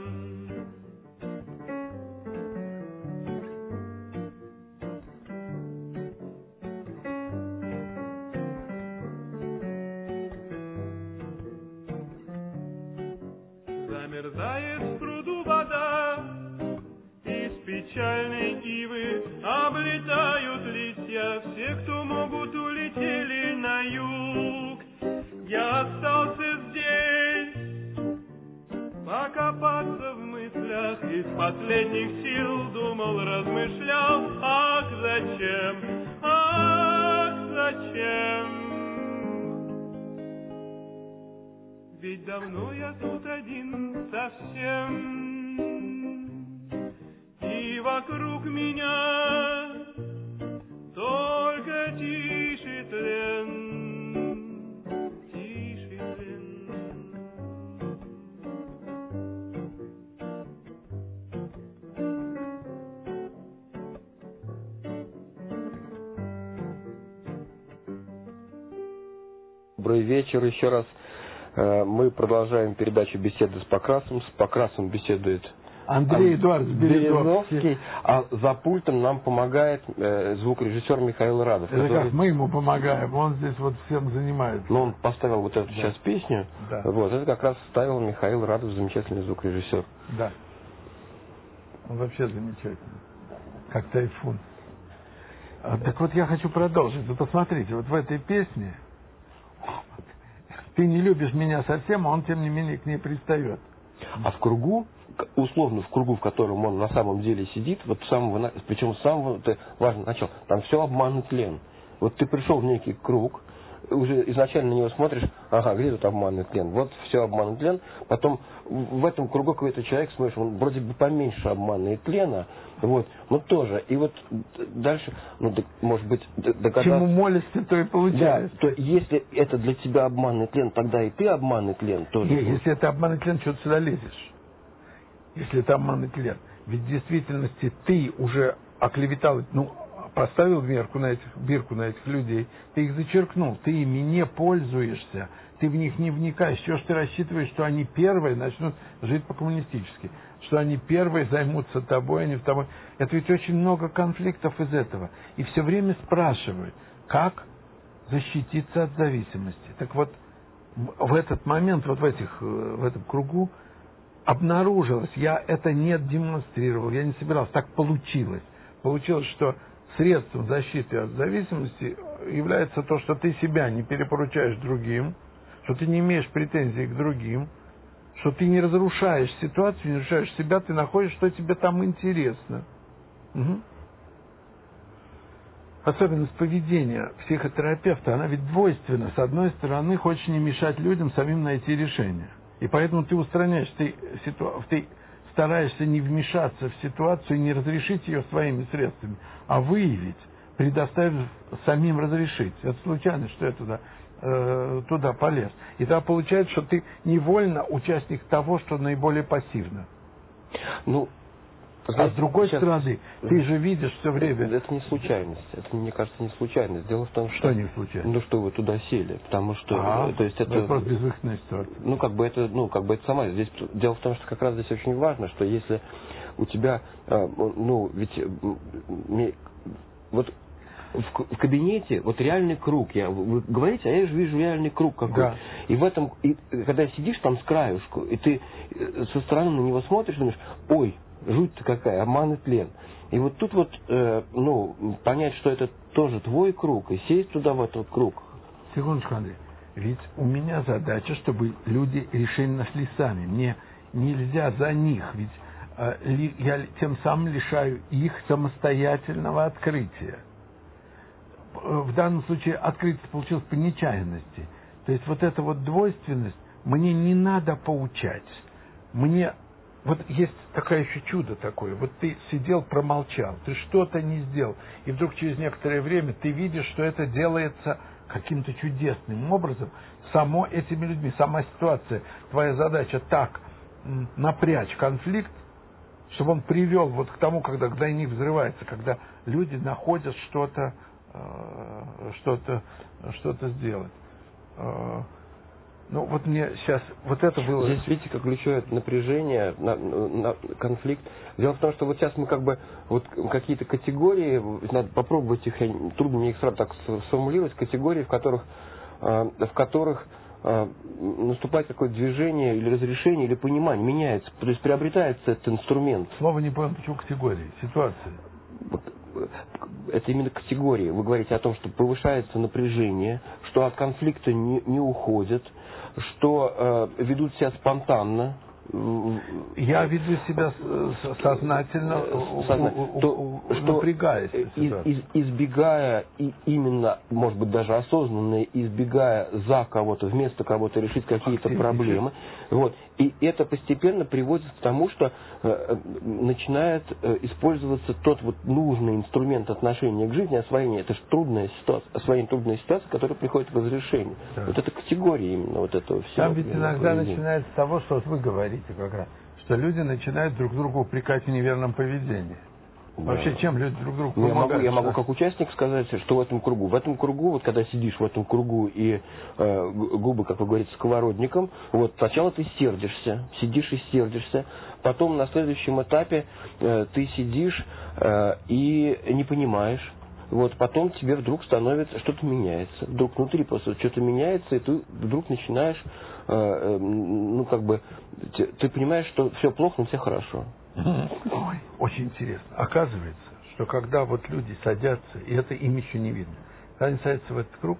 Замерзает в пруду вода, из печальной ивы облетают листья. Все, кто могут, улетели на юг. Я остался здесь, покопаться в мыслях. Из последних сил думал, размышлял. Ах, зачем? Ах, зачем? Ведь давно я тут один совсем. И вокруг меня только тишь тлен, тишь тлен. добрый вечер еще раз. Мы продолжаем передачу «Беседы с Покрасом». С Покрасом беседует Андрей Эдуардович Березовский. А за пультом нам помогает э, звукорежиссер Михаил Радов. Это который... как мы ему помогаем, он здесь вот всем занимается. Ну, он поставил вот эту да. сейчас песню. Да. Вот, это как раз ставил Михаил Радов, замечательный звукорежиссер. Да. Он вообще замечательный. Как тайфун. А, так вот я хочу продолжить. Вы посмотрите, вот в этой песне ты не любишь меня совсем, а он тем не менее к ней пристает. А в кругу, условно в кругу, в котором он на самом деле сидит, вот с самого, причем с самого, это важно начало, там все обман и тлен. Вот ты пришел в некий круг, уже изначально на него смотришь, ага, где тут обман и тлен? Вот все обман и тлен. Потом в этом кругу какой-то человек, смотришь, он вроде бы поменьше обмана и тлена, вот, но тоже. И вот дальше, ну, может быть, догадаться... Чему молишься, то и получается. Да, то если это для тебя обман и тлен, тогда и ты обман и тлен тоже. Не, если это обман и тлен, что ты сюда лезешь? Если это обман и тлен. Ведь в действительности ты уже оклеветал, ну, поставил мерку на этих, бирку на этих людей, ты их зачеркнул, ты ими не пользуешься, ты в них не вникаешь. Чего ж ты рассчитываешь, что они первые начнут жить по-коммунистически, что они первые займутся тобой, а не в тобой. Это ведь очень много конфликтов из этого. И все время спрашивают, как защититься от зависимости. Так вот, в этот момент, вот в, этих, в этом кругу обнаружилось, я это не демонстрировал, я не собирался, так получилось. Получилось, что средством защиты от зависимости является то, что ты себя не перепоручаешь другим, что ты не имеешь претензий к другим, что ты не разрушаешь ситуацию, не разрушаешь себя, ты находишь, что тебе там интересно. Угу. Особенность поведения психотерапевта, она ведь двойственна. С одной стороны, хочешь не мешать людям самим найти решение. И поэтому ты устраняешь, ты, ситу... ты стараешься не вмешаться в ситуацию и не разрешить ее своими средствами, а выявить, предоставив самим разрешить. Это случайно, что я туда, э, туда полез. И тогда получается, что ты невольно участник того, что наиболее пассивно. Ну, а с другой сейчас... стороны, ты же видишь все время... Это, это не случайность. Это, мне кажется, не случайность. Дело в том, что... Что не случайность? Ну, что вы туда сели. Потому что... А, то есть это... это просто безвыходная ситуация. Ну, как бы это, ну, как бы это сама. Здесь дело в том, что как раз здесь очень важно, что если у тебя, ну, ведь вот в кабинете, вот реальный круг, я, вы говорите, а я же вижу реальный круг какой-то. Да. И в этом, и, когда сидишь там с краешку, и ты со стороны на него смотришь, думаешь, ой, жуть-то какая, обман и тлен. И вот тут вот, э, ну, понять, что это тоже твой круг, и сесть туда в этот круг. Секундочку, Андрей. Ведь у меня задача, чтобы люди решение нашли сами. Мне нельзя за них, ведь э, ли, я тем самым лишаю их самостоятельного открытия. В данном случае открытие получилось по нечаянности. То есть вот эта вот двойственность, мне не надо поучать. Мне... Вот есть такое еще чудо такое. Вот ты сидел, промолчал, ты что-то не сделал. И вдруг через некоторое время ты видишь, что это делается каким-то чудесным образом. Само этими людьми, сама ситуация. Твоя задача так напрячь конфликт, чтобы он привел вот к тому, когда для них взрывается, когда люди находят что-то, что-то, что-то сделать. Ну, вот мне сейчас, вот это было... Здесь, видите, как ключевое напряжение, на, на, конфликт. Дело в том, что вот сейчас мы как бы, вот какие-то категории, надо попробовать их, трудно мне их сразу так сформулировать, категории, в которых, в которых наступает какое-то движение или разрешение, или понимание, меняется, то есть приобретается этот инструмент. Слово не понял, почему категории, ситуации. Это именно категории. Вы говорите о том, что повышается напряжение, что от конфликта не, не уходят, что э, ведут себя спонтанно. Я веду себя сознательно, Созна... то, напрягаясь. Из, из, избегая, и именно, может быть, даже осознанно, избегая за кого-то, вместо кого-то решить какие-то проблемы. Вот. И это постепенно приводит к тому, что э, начинает э, использоваться тот вот нужный инструмент отношения к жизни, освоение. Это же трудная ситуация, освоение трудной ситуации, которая приходит к разрешению. Да. Вот это категория именно вот этого всего. Там ведь иногда поведения. Начинается с того, что вот вы говорите как раз, что люди начинают друг друга упрекать в неверном поведении. Вообще, чем люди друг другу ну, помогают? Я могу, я могу как участник сказать, что в этом кругу, в этом кругу, вот когда сидишь в этом кругу и э, губы, как вы говорите, сковородником, вот сначала ты сердишься, сидишь и сердишься, потом на следующем этапе э, ты сидишь э, и не понимаешь. Вот потом тебе вдруг становится, что-то меняется. Вдруг внутри просто что-то меняется, и ты вдруг начинаешь, э, э, ну как бы, ты, ты понимаешь, что все плохо, но все хорошо. Ой, очень интересно. Оказывается, что когда вот люди садятся, и это им еще не видно, когда они садятся в этот круг,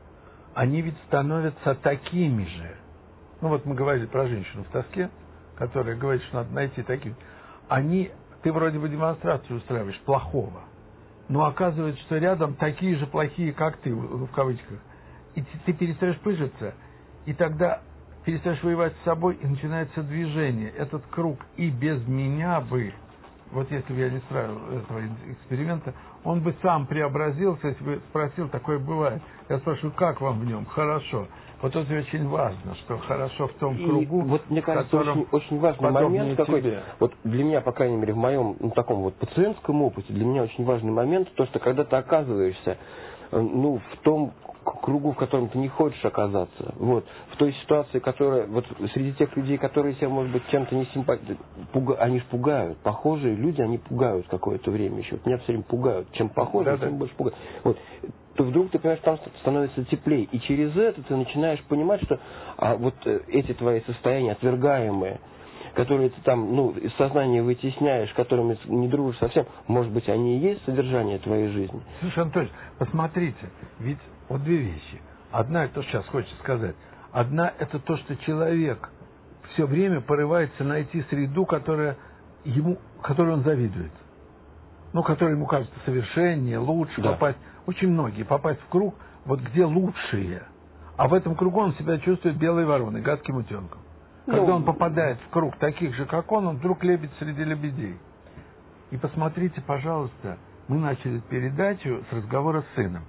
они ведь становятся такими же. Ну вот мы говорили про женщину в тоске, которая говорит, что надо найти таких. Они, ты вроде бы демонстрацию устраиваешь плохого, но оказывается, что рядом такие же плохие, как ты, в кавычках. И ты перестаешь пыжиться, и тогда перестаешь воевать с собой, и начинается движение. Этот круг и без меня бы, вот если бы я не строил этого эксперимента, он бы сам преобразился, если бы спросил, такое бывает. Я спрашиваю, как вам в нем? Хорошо. Вот это очень важно, что хорошо в том кругу, и вот мне кажется, очень, очень важный момент какой-то, вот для меня, по крайней мере, в моем ну, таком вот пациентском опыте, для меня очень важный момент, то, что когда ты оказываешься ну, в том кругу, в котором ты не хочешь оказаться, вот, в той ситуации, которая, вот среди тех людей, которые себя, может быть, чем-то не симпатичны, пуга, они же пугают, похожие люди, они пугают какое-то время еще, вот меня все время пугают, чем похоже, да, тем да. больше пугают, вот, то вдруг ты понимаешь, там становится теплее, и через это ты начинаешь понимать, что а, вот эти твои состояния отвергаемые, которые ты там, ну, из сознания вытесняешь, которыми не дружишь совсем, может быть, они и есть содержание твоей жизни. Слушай, Анатолий, посмотрите, ведь вот две вещи. Одна, это то, что сейчас хочется сказать. Одна, это то, что человек все время порывается найти среду, которая ему, которой он завидует. Ну, которая ему кажется совершеннее, лучше, да. попасть. Очень многие попасть в круг, вот где лучшие. А в этом кругу он себя чувствует белой вороной, гадким утенком. Когда ну, он попадает в круг таких же, как он, он вдруг лебедь среди лебедей. И посмотрите, пожалуйста, мы начали передачу с разговора с сыном.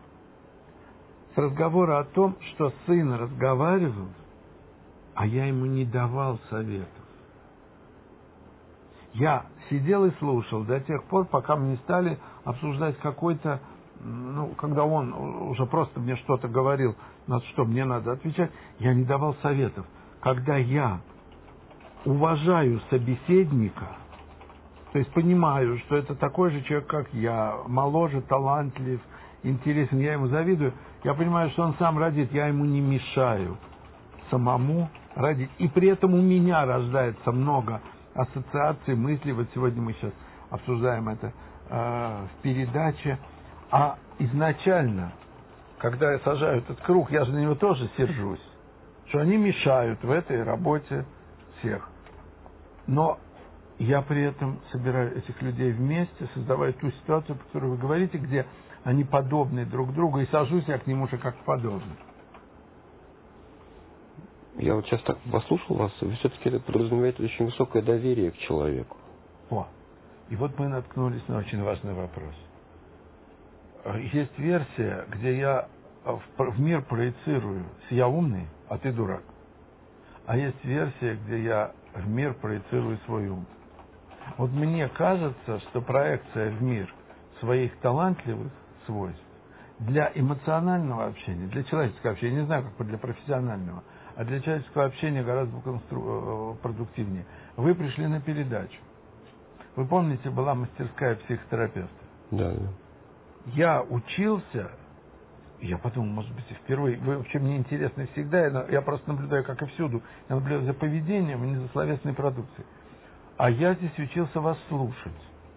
С разговора о том, что сын разговаривал, а я ему не давал советов. Я сидел и слушал до тех пор, пока мы не стали обсуждать какой-то, ну, когда он уже просто мне что-то говорил, на что мне надо отвечать, я не давал советов. Когда я уважаю собеседника, то есть понимаю, что это такой же человек, как я, моложе, талантлив, интересен, я ему завидую, я понимаю, что он сам родит, я ему не мешаю самому родить. И при этом у меня рождается много ассоциаций, мыслей. Вот сегодня мы сейчас обсуждаем это э, в передаче. А изначально, когда я сажаю этот круг, я же на него тоже сержусь, что они мешают в этой работе всех. Но я при этом собираю этих людей вместе, создавая ту ситуацию, про которую вы говорите, где они подобны друг другу, и сажусь я к ним уже как подобный. Я вот сейчас так послушал вас, и все-таки это подразумевает очень высокое доверие к человеку. О, и вот мы наткнулись на очень важный вопрос. Есть версия, где я в мир проецирую, я умный, а ты дурак. А есть версия, где я в мир проецирую свой ум. Вот мне кажется, что проекция в мир своих талантливых свойств для эмоционального общения, для человеческого общения, не знаю, как для профессионального, а для человеческого общения гораздо констру... продуктивнее. Вы пришли на передачу. Вы помните, была мастерская психотерапевта? Да, да. Я учился, я подумал, может быть, и впервые, вы вообще мне интересны всегда, я, я просто наблюдаю, как и всюду, я наблюдаю за поведением, а не за словесной продукцией. А я здесь учился вас слушать.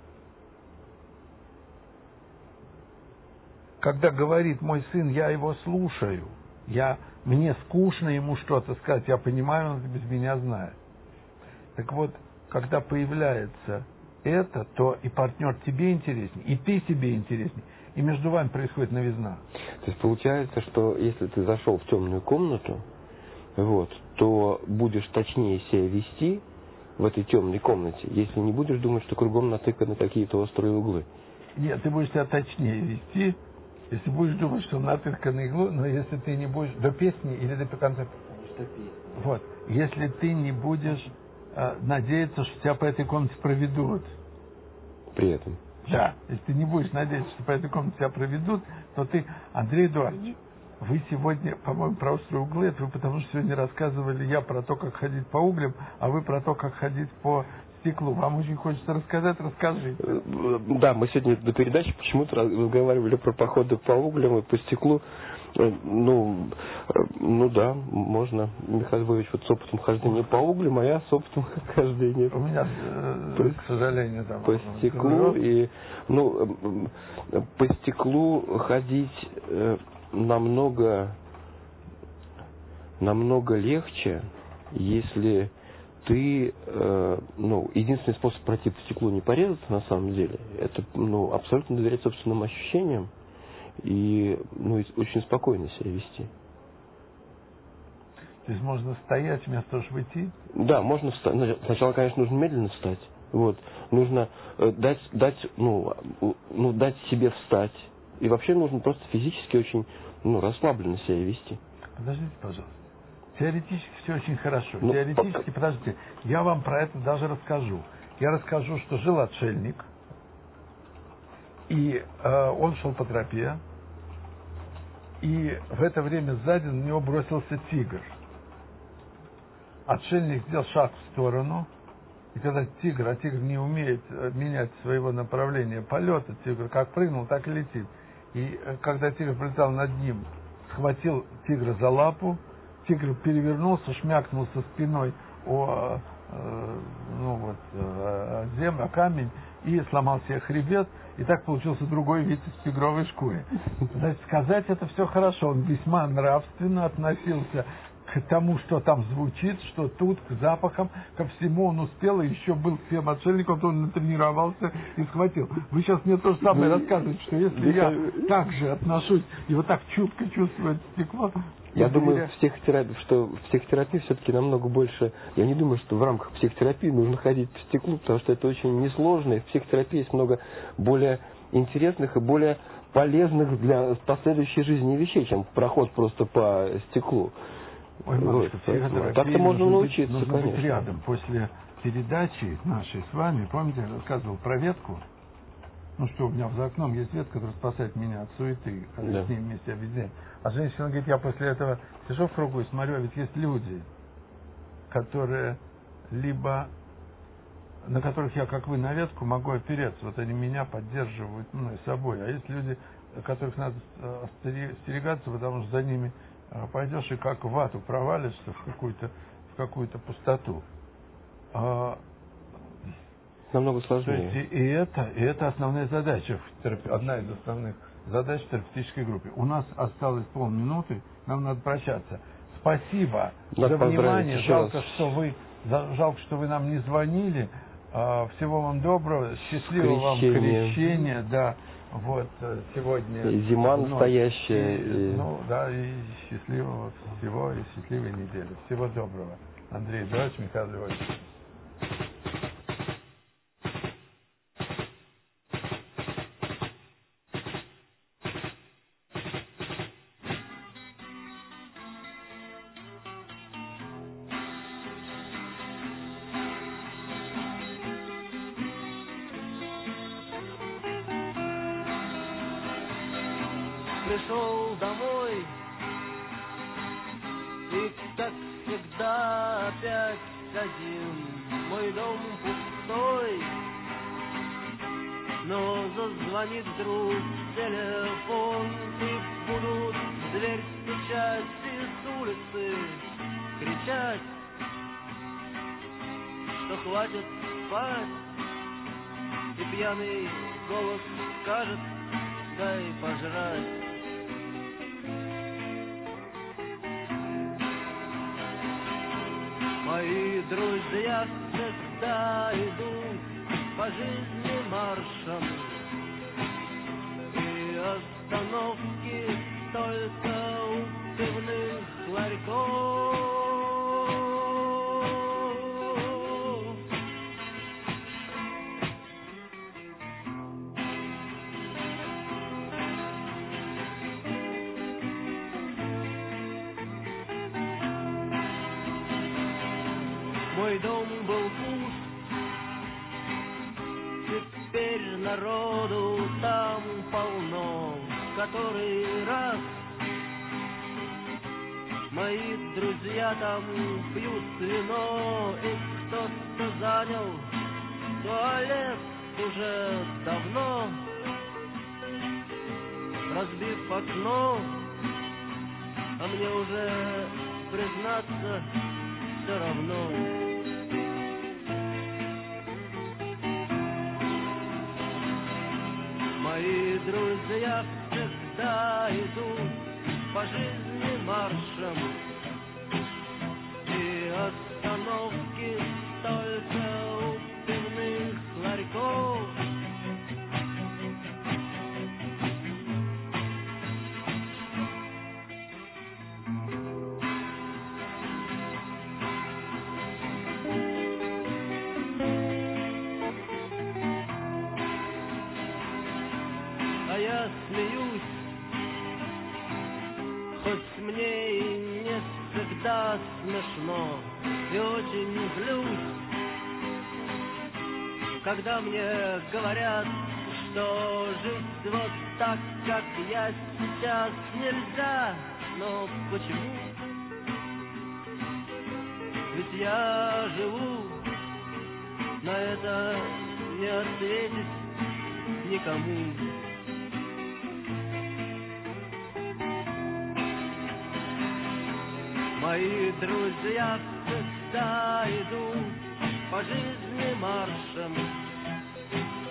Когда говорит мой сын, я его слушаю, я, мне скучно ему что-то сказать, я понимаю, он это без меня знает. Так вот, когда появляется это, то и партнер тебе интереснее, и ты себе интереснее, и между вами происходит новизна. То есть получается, что если ты зашел в темную комнату, вот, то будешь точнее себя вести в этой темной комнате, если не будешь думать, что кругом натыканы какие-то острые углы. Нет, ты будешь себя точнее вести, если будешь думать, что натыканы иглу, но если ты не будешь до песни или до конца. Вот, если ты не будешь надеяться, что тебя по этой комнате проведут. При этом. Да, если ты не будешь надеяться, что по этой комнате тебя проведут, то ты, Андрей Эдуардович, вы сегодня, по-моему, про острые углы, это вы потому что сегодня рассказывали я про то, как ходить по углям, а вы про то, как ходить по стеклу. Вам очень хочется рассказать, расскажите. Да, мы сегодня до передачи почему-то разговаривали про походы по углям и по стеклу. Ну, ну да, можно, Михаил Львович, вот с опытом хождения по углям, а я с опытом хождения у меня, по, к сожалению, там, по стеклу. И, ну, по стеклу ходить намного, намного легче, если ты, ну, единственный способ пройти по стеклу не порезаться, на самом деле, это, ну, абсолютно доверять собственным ощущениям. И, ну, и очень спокойно себя вести. То есть можно стоять вместо того, чтобы идти? Да, можно встать. Сначала, конечно, нужно медленно встать. Вот. Нужно э, дать, дать, ну, ну, дать себе встать. И вообще нужно просто физически очень, ну, расслабленно себя вести. Подождите, пожалуйста. Теоретически все очень хорошо. Ну, Теоретически, по... подождите, я вам про это даже расскажу. Я расскажу, что жил отшельник. И э, он шел по тропе, и в это время сзади на него бросился тигр. Отшельник сделал шаг в сторону, и когда тигр, а тигр не умеет менять своего направления полета, тигр как прыгнул, так и летит. И э, когда тигр пролетал над ним, схватил тигра за лапу, тигр перевернулся, шмякнулся спиной о, э, ну вот, э, землю, о камень, и сломал себе хребет, и так получился другой вид из тигровой шкуры. Значит, сказать это все хорошо. Он весьма нравственно относился к тому, что там звучит, что тут, к запахам, ко всему он успел, и еще был тем отшельником, то он натренировался и схватил. Вы сейчас мне то же самое ну, рассказываете, что если я так же отношусь и вот так чутко чувствую стекло... Я думаю, в психотерапии, что в психотерапии все-таки намного больше... Я не думаю, что в рамках психотерапии нужно ходить по стеклу, потому что это очень несложно. И в психотерапии есть много более интересных и более полезных для последующей жизни вещей, чем проход просто по стеклу. Ой, матушка, вот, так-то можно научиться, нужно конечно. Быть рядом. После передачи нашей с вами, помните, я рассказывал про ветку? Ну что, у меня за окном есть ветка, которая спасает меня от суеты, когда да. с ней вместе объединяем. А женщина говорит, я после этого сижу в кругу и смотрю, а ведь есть люди, которые либо, на которых я, как вы, на ветку могу опереться, вот они меня поддерживают, ну, и собой. А есть люди, которых надо остерегаться, потому что за ними пойдешь и как в вату провалишься в какую-то, в какую-то пустоту. Намного сложнее. То есть, и, и, это, и это основная задача, одна из основных задач в терапевтической группе. У нас осталось полминуты, нам надо прощаться. Спасибо Нас за внимание. Жалко раз. что, вы, жалко, что вы нам не звонили. Всего вам доброго, счастливого вам крещения. Да, вот сегодня. И зима настоящая. И, и... Ну да, и счастливого всего, и счастливой недели. Всего доброго. Андрей Эдуардович, Михаил Львович. Пришел домой и, как всегда, опять один. Мой дом пустой, но зазвонит вдруг телефон, и будут в дверь стучать и с улицы кричать, что хватит спать, и пьяный голос скажет: дай пожрать. Мои друзья всегда идут по жизни маршем, и остановки только у пивных ларьков. Мой дом был пуст, теперь народу там полно, который раз мои друзья там пьют вино, и кто-то занял туалет уже давно, разбив окно, а мне уже, признаться, все равно. Мои друзья всегда идут по жизни маршем, и остановки только у пивных ларьков. А я смеюсь, хоть мне и не всегда смешно, и очень злюсь, когда мне говорят, что жить вот так, как я сейчас, нельзя. Но почему? Ведь я живу, на это не ответить никому. Мои друзья всегда идут по жизни маршем,